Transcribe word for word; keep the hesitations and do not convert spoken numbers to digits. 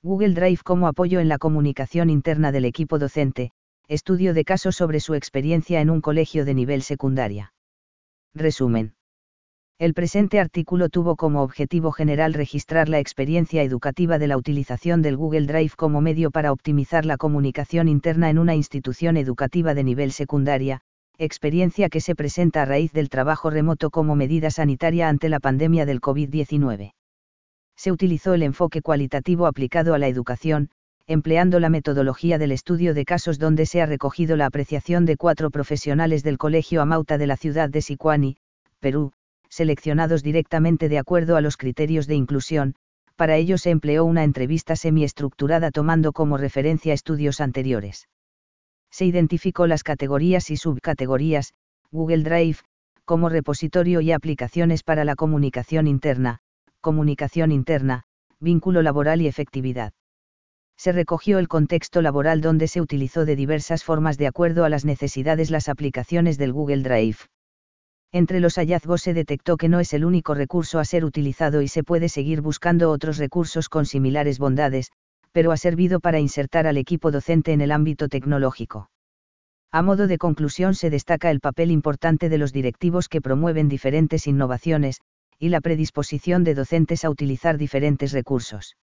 Google Drive como apoyo en la comunicación interna del equipo docente, estudio de caso sobre su experiencia en un colegio de nivel secundaria. Resumen. El presente artículo tuvo como objetivo general registrar la experiencia educativa de la utilización del Google Drive como medio para optimizar la comunicación interna en una institución educativa de nivel secundaria, experiencia que se presenta a raíz del trabajo remoto como medida sanitaria ante la pandemia del COVID diecinueve. Se utilizó el enfoque cualitativo aplicado a la educación, empleando la metodología del estudio de casos donde se ha recogido la apreciación de cuatro profesionales del Colegio Amauta de la ciudad de Sicuani, Perú, seleccionados directamente de acuerdo a los criterios de inclusión. Para ello se empleó una entrevista semiestructurada tomando como referencia estudios anteriores. Se identificó las categorías y subcategorías, Google Drive, como repositorio y aplicaciones para la comunicación interna, comunicación interna, vínculo laboral y efectividad. Se recogió el contexto laboral donde se utilizó de diversas formas de acuerdo a las necesidades las aplicaciones del Google Drive. Entre los hallazgos se detectó que no es el único recurso a ser utilizado y se puede seguir buscando otros recursos con similares bondades, pero ha servido para insertar al equipo docente en el ámbito tecnológico. A modo de conclusión se destaca el papel importante de los directivos que promueven diferentes innovaciones, y la predisposición de docentes a utilizar diferentes recursos.